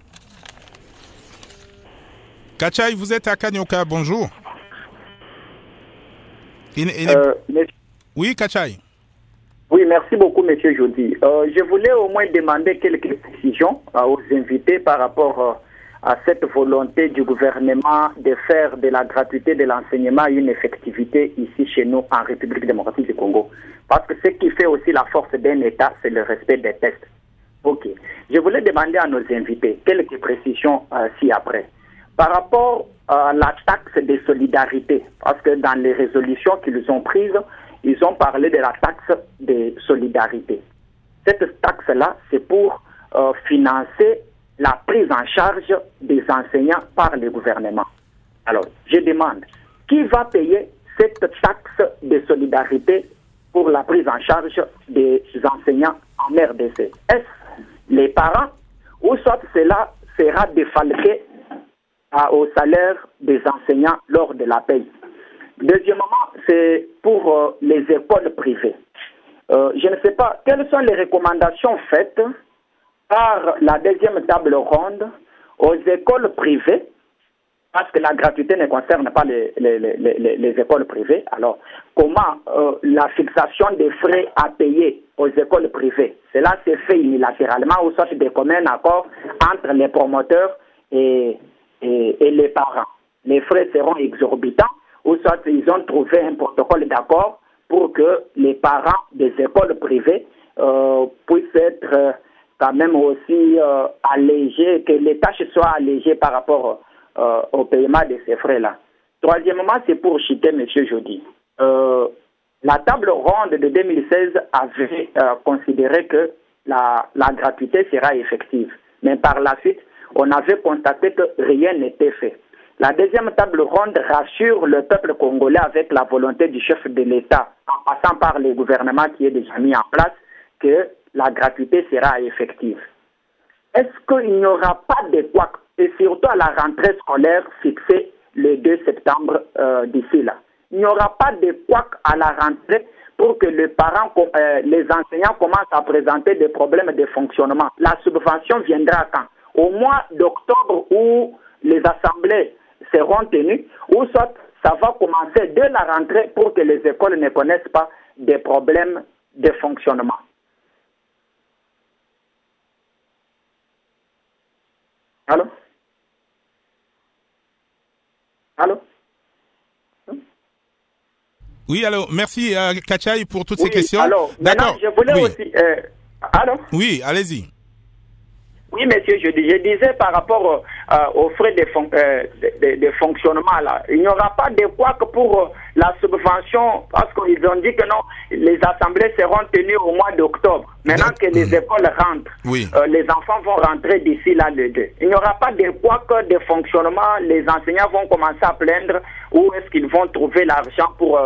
Kachai, vous êtes à Kanyoka. Bonjour. Oui, Kachai. Oui, merci beaucoup, Monsieur Jody. Je voulais au moins demander quelques précisions aux invités par rapport à cette volonté du gouvernement de faire de la gratuité de l'enseignement une effectivité ici chez nous en République démocratique du Congo. Parce que ce qui fait aussi la force d'un État, c'est le respect des tests. Ok. Je voulais demander à nos invités quelques précisions ci-après. Par rapport à la taxe de solidarité, parce que dans les résolutions qu'ils ont prises, ils ont parlé de la taxe de solidarité. Cette taxe-là, c'est pour financer la prise en charge des enseignants par le gouvernement. Alors, je demande, qui va payer cette taxe de solidarité pour la prise en charge des enseignants en RDC? Est-ce les parents ou soit cela sera défalqué au salaire des enseignants lors de la paye? Deuxièmement, c'est pour les écoles privées. Je ne sais pas, quelles sont les recommandations faites par la deuxième table ronde aux écoles privées, parce que la gratuité ne concerne pas les écoles privées. Alors, comment la fixation des frais à payer aux écoles privées, cela s'est fait unilatéralement ou soit des communs accords entre les promoteurs et les parents. Les frais seront exorbitants ou soit ils ont trouvé un protocole d'accord pour que les parents des écoles privées puissent être quand même aussi allégés, que les tâches soient allégées par rapport au paiement de ces frais-là. Troisièmement, c'est pour citer M. Jody. La table ronde de 2016 avait considéré que la gratuité sera effective. Mais par la suite, on avait constaté que rien n'était fait. La deuxième table ronde rassure le peuple congolais avec la volonté du chef de l'État, en passant par le gouvernement qui est déjà mis en place, que la gratuité sera effective. Est-ce qu'il n'y aura pas de couac, et surtout à la rentrée scolaire fixée le 2 septembre d'ici là? Il n'y aura pas de couac à la rentrée pour que les parents, les enseignants commencent à présenter des problèmes de fonctionnement. La subvention viendra quand? Au mois d'octobre où les assemblées seront tenues, ou soit ça va commencer dès la rentrée pour que les écoles ne connaissent pas des problèmes de fonctionnement. Allô? Allô? Oui, allô. Merci, Kachai, pour toutes ces questions. Alors, d'accord. Je voulais aussi... allô? Oui, allez-y. Oui, monsieur, je disais par rapport aux frais de fonctionnement, là, il n'y aura pas de couac pour la subvention, parce qu'ils ont dit que non, les assemblées seront tenues au mois d'octobre. Maintenant que les écoles rentrent, les enfants vont rentrer d'ici là le 2. Il n'y aura pas de couac de fonctionnement, les enseignants vont commencer à plaindre où est-ce qu'ils vont trouver l'argent pour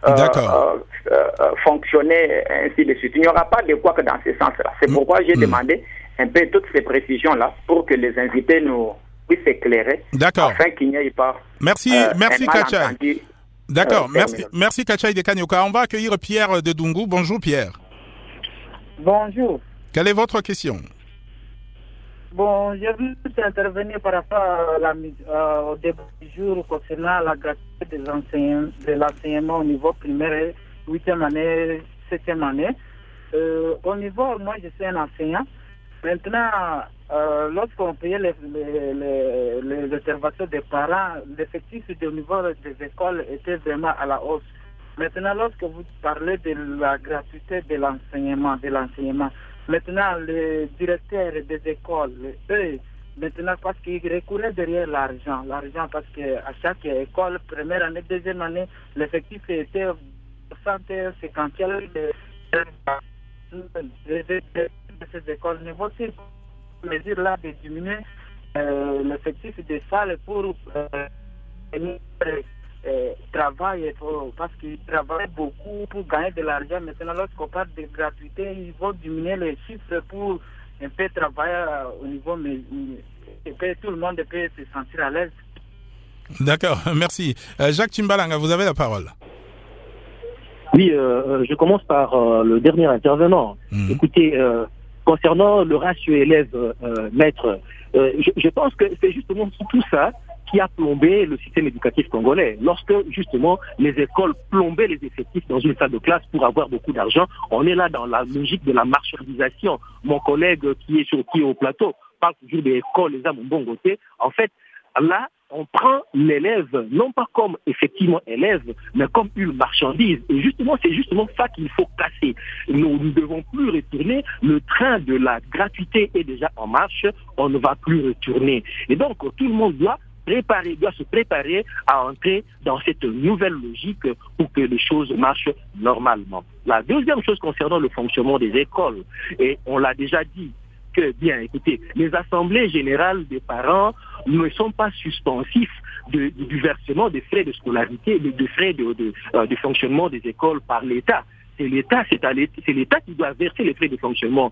fonctionner, ainsi de suite. Il n'y aura pas de couac dans ce sens-là. C'est pourquoi j'ai demandé un peu toutes ces précisions-là pour que les invités nous puissent éclairer. D'accord. Afin qu'il n'y ait pas. Merci Kachai. D'accord. Merci Kachai de Kanyoka. On va accueillir Pierre de Dungu. Bonjour Pierre. Bonjour. Quelle est votre question? Bon, je veux intervenir par rapport au débat du jour concernant la gratuité de l'enseignement au niveau primaire, 8e année, 7e année. au niveau, moi je suis un enseignant. Maintenant, lorsqu'on payait les observations des parents, l'effectif au niveau des écoles était vraiment à la hausse. Maintenant, lorsque vous parlez de la gratuité de l'enseignement, maintenant les directeurs des écoles, eux, maintenant parce qu'ils recouraient derrière l'argent parce qu'à chaque école, première année, deuxième année, l'effectif était 50 de ces écoles. Ne vaut-il pas mesure là de diminuer l'effectif des salles pour travailler, parce qu'ils travaillent beaucoup pour gagner de l'argent. Maintenant, lorsqu'on parle de gratuité, ils vont diminuer les chiffres pour un peu travailler au niveau, mais tout le monde peut se sentir à l'aise. D'accord, merci. Jacques Timbalanga, vous avez la parole. Oui, je commence par le dernier intervenant. Écoutez, concernant le ratio élève-maître, je pense que c'est justement tout ça qui a plombé le système éducatif congolais. Lorsque, justement, les écoles plombaient les effectifs dans une salle de classe pour avoir beaucoup d'argent, on est là dans la logique de la marchandisation. Mon collègue qui est au plateau parle toujours des écoles, les âmes bon côté. En fait, là, on prend l'élève, non pas comme effectivement élève, mais comme une marchandise. Et justement, c'est justement ça qu'il faut casser. Nous ne devons plus retourner. Le train de la gratuité est déjà en marche. On ne va plus retourner. Et donc, tout le monde doit se préparer à entrer dans cette nouvelle logique pour que les choses marchent normalement. La deuxième chose concernant le fonctionnement des écoles, et on l'a déjà dit, que, bien, écoutez, les assemblées générales des parents ne sont pas suspensifs du versement des frais de scolarité, des frais de fonctionnement des écoles par l'État. C'est l'État qui doit verser les frais de fonctionnement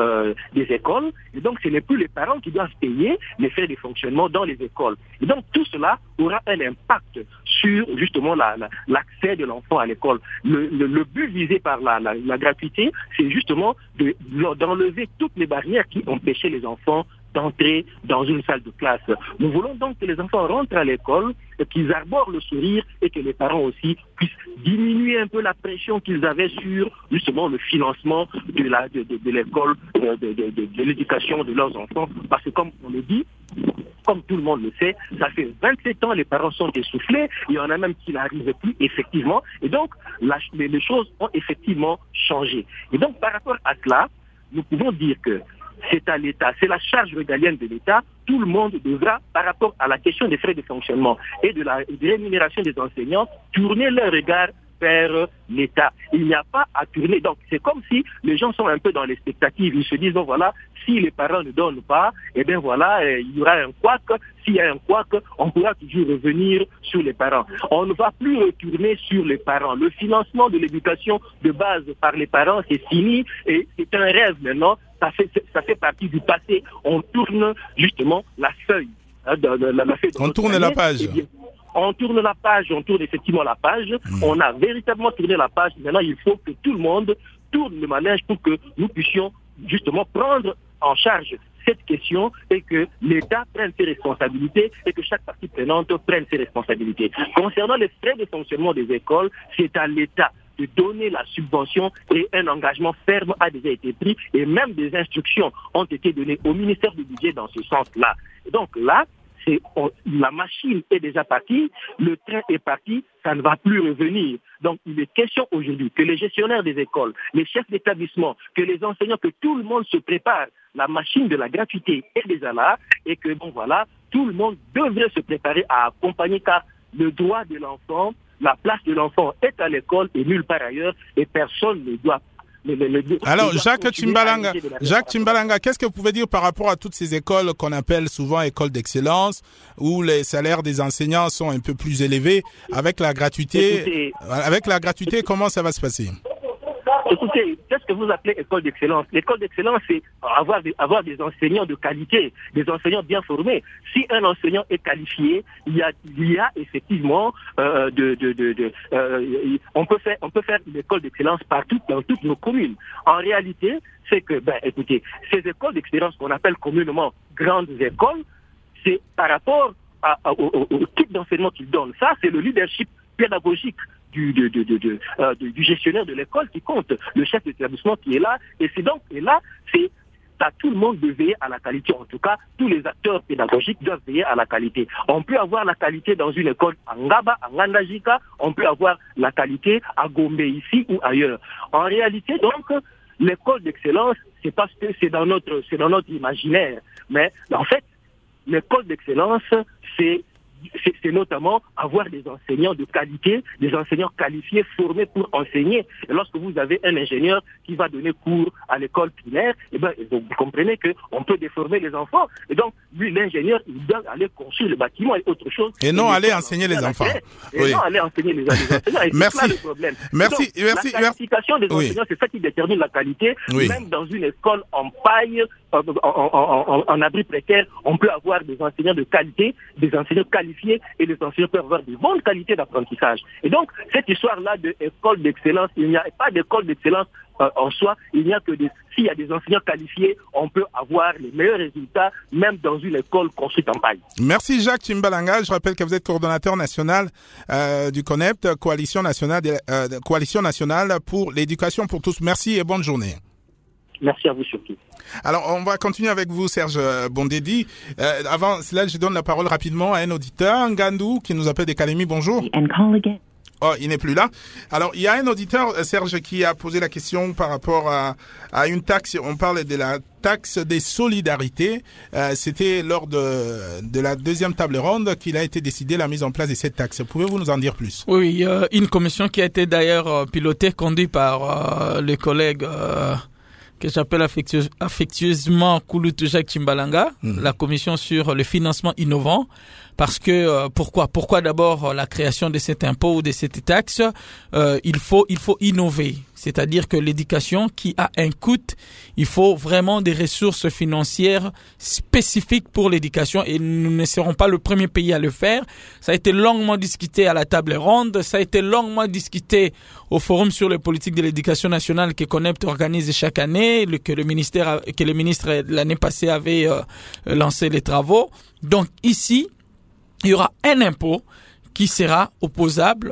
des écoles, et donc ce n'est plus les parents qui doivent payer les frais de fonctionnement dans les écoles. Et donc tout cela aura un impact sur justement l'accès de l'enfant à l'école. Le but visé par la gratuité, c'est justement d'enlever toutes les barrières qui empêchaient les enfants d'entrer dans une salle de classe. Nous voulons donc que les enfants rentrent à l'école, qu'ils arborent le sourire et que les parents aussi puissent diminuer un peu la pression qu'ils avaient sur justement le financement de l'école, de l'éducation de leurs enfants. Parce que comme on le dit, comme tout le monde le sait, ça fait 27 ans, les parents sont essoufflés, il y en a même qui n'arrivent plus effectivement, et donc les choses ont effectivement changé. Et donc par rapport à cela, nous pouvons dire que c'est à l'État, c'est la charge régalienne de l'État. Tout le monde devra, par rapport à la question des frais de fonctionnement et de la rémunération des enseignants, tourner leur regard vers l'État. Il n'y a pas à tourner. Donc, c'est comme si les gens sont un peu dans l'expectative. Ils se disent, bon, voilà, si les parents ne donnent pas, eh bien voilà, il y aura un couac. S'il y a un couac, on pourra toujours revenir sur les parents. On ne va plus retourner sur les parents. Le financement de l'éducation de base par les parents, c'est fini et c'est un rêve maintenant. Ça fait partie du passé. On tourne justement la feuille. On tourne la page. On tourne la page, on tourne effectivement la page. On a véritablement tourné la page. Maintenant, il faut que tout le monde tourne le manège pour que nous puissions justement prendre en charge cette question et que l'État prenne ses responsabilités et que chaque partie prenante prenne ses responsabilités. Concernant les frais de fonctionnement des écoles, c'est à l'État de donner la subvention et un engagement ferme a déjà été pris et même des instructions ont été données au ministère du Budget dans ce sens-là. Et donc là, la machine est déjà partie, le train est parti, ça ne va plus revenir. Donc il est question aujourd'hui que les gestionnaires des écoles, les chefs d'établissement, que les enseignants, que tout le monde se prépare. La machine de la gratuité est déjà là et que bon voilà, tout le monde devrait se préparer à accompagner car le droit de l'enfant, la place de l'enfant est à l'école et nulle part ailleurs et personne ne doit. Alors, Jacques Timbalanga, qu'est-ce que vous pouvez dire par rapport à toutes ces écoles qu'on appelle souvent écoles d'excellence, où les salaires des enseignants sont un peu plus élevés? Avec la gratuité, comment ça va se passer? Écoutez, qu'est-ce que vous appelez école d'excellence? L'école d'excellence, c'est avoir des enseignants de qualité, des enseignants bien formés. Si un enseignant est qualifié, il y a effectivement on peut faire l'école d'excellence partout dans toutes nos communes. En réalité, c'est que, écoutez, ces écoles d'excellence qu'on appelle communément grandes écoles, c'est par rapport au type d'enseignement qu'ils donnent. Ça, c'est le leadership pédagogique du gestionnaire de l'école qui compte, le chef d'établissement qui est là. Et là, c'est à tout le monde de veiller à la qualité. En tout cas, tous les acteurs pédagogiques doivent veiller à la qualité. On peut avoir la qualité dans une école à Ngaba, à Ngandajika, on peut avoir la qualité à Gombe ici ou ailleurs. En réalité, donc, l'école d'excellence, c'est parce que c'est dans notre imaginaire. Mais en fait, l'école d'excellence, c'est notamment avoir des enseignants de qualité, des enseignants qualifiés, formés pour enseigner. Et lorsque vous avez un ingénieur qui va donner cours à l'école primaire, vous comprenez qu'on peut déformer les enfants. Et donc, lui, l'ingénieur, il doit aller construire le bâtiment et autre chose. Et non aller enseigner les enfants. Et non aller enseigner les enseignants. Et merci. C'est ça le problème. Merci. Donc, la qualification des enseignants, c'est ça qui détermine la qualité. Même dans une école en paille, en abri précaire, on peut avoir des enseignants de qualité, des enseignants qualifiés, et les enseignants peuvent avoir de bonnes qualités d'apprentissage. Et donc, cette histoire-là d'école d'excellence, il n'y a pas d'école d'excellence en soi, il n'y a que s'il y a des enseignants qualifiés, on peut avoir les meilleurs résultats, même dans une école construite en paille. Merci Jacques Chimbalanga. Je rappelle que vous êtes coordonnateur national du CONEPT, Coalition nationale pour l'éducation pour tous. Merci et bonne journée. Merci à vous surtout. Alors, on va continuer avec vous, Serge Bondedi. Avant cela, je donne la parole rapidement à un auditeur, Ngandou, qui nous appelle des Kalemi. Bonjour. Oh, il n'est plus là. Alors, il y a un auditeur, Serge, qui a posé la question par rapport à une taxe. On parle de la taxe des solidarités. C'était lors de la deuxième table ronde qu'il a été décidé la mise en place de cette taxe. Pouvez-vous nous en dire plus? Oui, il y a une commission qui a été d'ailleurs pilotée, conduite par le collègue que j'appelle affectueusement Kouloutou Jacques Chimbalanga, la commission sur le financement innovant. Parce que pourquoi d'abord la création de cet impôt ou de cette taxe? Il faut innover, c'est-à-dire que l'éducation qui a un coût, il faut vraiment des ressources financières spécifiques pour l'éducation et nous ne serons pas le premier pays à le faire. Ça a été longuement discuté à la table ronde, ça a été longuement discuté au forum sur les politiques de l'éducation nationale que CONEPT organise chaque année, que le ministre l'année passée avait lancé les travaux. Donc ici, il y aura un impôt qui sera opposable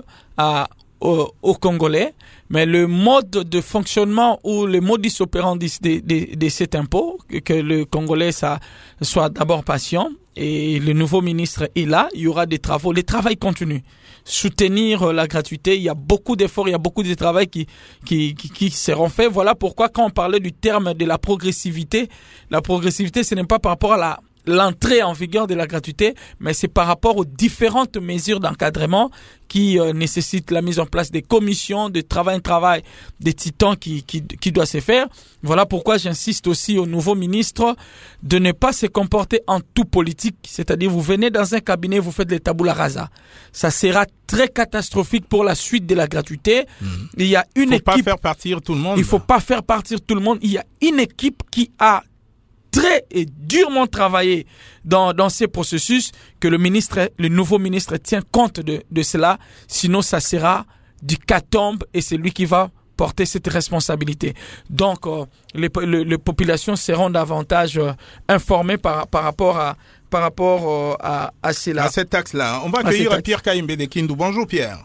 aux Congolais, mais le mode de fonctionnement ou le modus operandi de cet impôt, que le Congolais soit d'abord patient, et le nouveau ministre est là, il y aura des travaux, le travail continue. Soutenir la gratuité, il y a beaucoup d'efforts, il y a beaucoup de travail qui seront faits. Voilà pourquoi quand on parlait du terme de la progressivité, ce n'est pas par rapport à l'entrée en vigueur de la gratuité, mais c'est par rapport aux différentes mesures d'encadrement qui nécessitent la mise en place des commissions, de travail, des titans qui doit se faire. Voilà pourquoi j'insiste aussi au nouveau ministre de ne pas se comporter en tout politique, c'est-à-dire vous venez dans un cabinet, vous faites les tabula rasa. Ça sera très catastrophique pour la suite de la gratuité. Il y a une équipe. Il ne faut pas faire partir tout le monde. Il ne faut pas faire partir tout le monde. Il y a une équipe qui a très et durement travaillé dans ces processus, que le nouveau ministre tient compte de cela, sinon ça sera du catombe et c'est lui qui va porter cette responsabilité. Donc les populations seront davantage informées par rapport à cela. À cette taxe-là. On va accueillir Pierre Kaimbe de Kindu. Bonjour Pierre.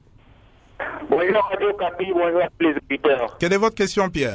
Bonjour Radio Kapi, bonjour les auditeurs. Quelle est votre question Pierre?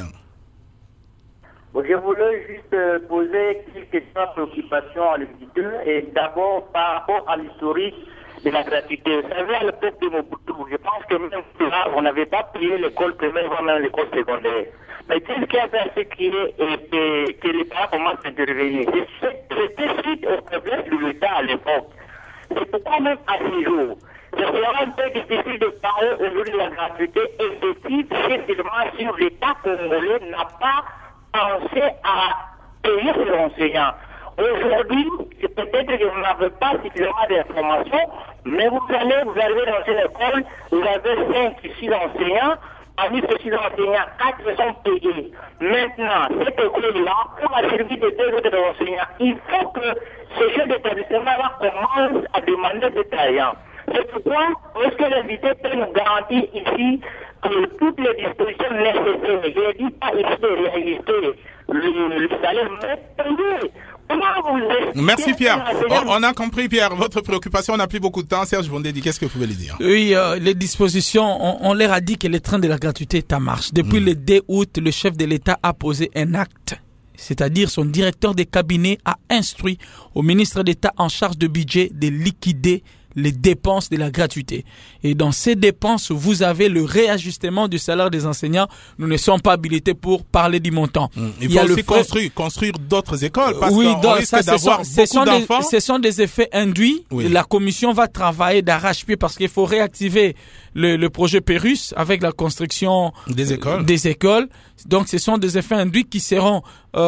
Je voulais juste poser quelques préoccupations à l'auditeur et d'abord par rapport à l'historique de la gratuité. Vous savez, à l'époque de Mobutu, je pense que même là, on n'avait pas payé l'école primaire, voire même l'école secondaire. Mais qu'est-ce qui a fait que l'État commence à intervenir? C'était suite au problème de l'État à l'époque. C'est pourquoi même à ce jour, c'est vraiment un peu difficile de parler aujourd'hui de la gratuité effective, simplement sur l'État congolais n'a pas pensé à payer ses enseignants. Aujourd'hui, c'est peut-être que vous n'avez pas suffisamment d'informations, mais vous arrivez dans une école, vous avez 5 ou 6 enseignants, parmi ces 6 enseignants, 4 sont payés. Maintenant, cette école-là, pour la servir de 2 autres enseignants, il faut que ce chef d'établissement-là commence à demander des taillants. C'est pourquoi, est-ce que l'invité peut nous garantir ici que toutes les dispositions nécessaires, je ne dis pas ici de réaliser le salaire, mais payer Merci Pierre. On a compris Pierre, votre préoccupation, on n'a plus beaucoup de temps. Serge Bondedi, qu'est-ce que vous pouvez lui dire? Oui, les dispositions, on leur a dit que le train de la gratuité est en marche. Depuis le 2 août, le chef de l'État a posé un acte. C'est-à-dire son directeur de cabinet a instruit au ministre d'État en charge de budget de liquider les dépenses de la gratuité. Et dans ces dépenses, vous avez le réajustement du salaire des enseignants. Nous ne sommes pas habilités pour parler du montant. Il faut aussi construire d'autres écoles parce qu'on risque d'avoir beaucoup d'enfants. Ce sont des effets induits. Oui. La commission va travailler d'arrache-pied parce qu'il faut réactiver le projet Pérus avec la construction des écoles. Donc, ce sont des effets induits qui seront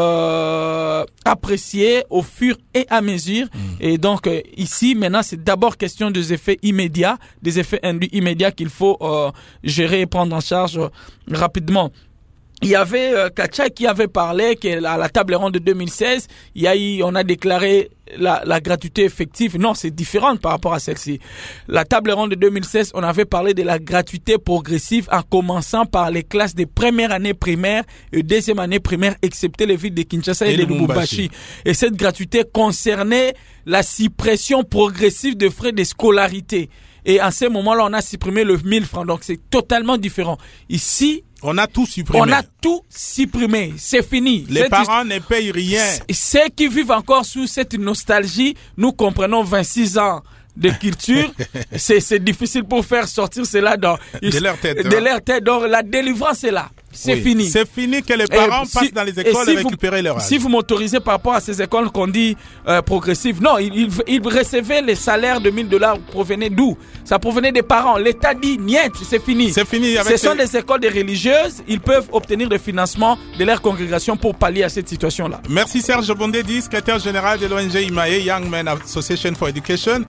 appréciés au fur et à mesure. Et donc, ici, maintenant, c'est d'abord question des effets immédiats, des effets induits immédiats qu'il faut gérer et prendre en charge rapidement. Il y avait Kacha qui avait parlé qu'à la table ronde de 2016, on a déclaré la gratuité effective. Non, c'est différent par rapport à celle-ci. La table ronde de 2016, on avait parlé de la gratuité progressive en commençant par les classes de première année primaire et deuxième année primaire, excepté les villes de Kinshasa et de Lubumbashi. Et cette gratuité concernait la suppression progressive des frais de scolarité. Et à ce moment-là, on a supprimé le 1000 francs. Donc, c'est totalement différent. Ici, on a tout supprimé. On a tout supprimé. C'est fini. Les parents ne payent rien. Ceux qui vivent encore sous cette nostalgie, nous comprenons 26 ans de culture. c'est difficile pour faire sortir cela de leur tête. Donc, la délivrance est là. C'est fini. C'est fini que les parents passent dans les écoles et récupérer leur âge. Si vous m'autorisez par rapport à ces écoles qu'on dit progressives, non, ils recevaient les salaires de $1000 provenaient d'où? Ça provenait des parents. L'État dit, niet, c'est fini. C'est fini. Ce sont des écoles de religieuses. Ils peuvent obtenir des financements de leur congrégation pour pallier à cette situation-là. Merci Serge Bondedi, secrétaire général de l'ONG IMAE, Young Men Association for Education.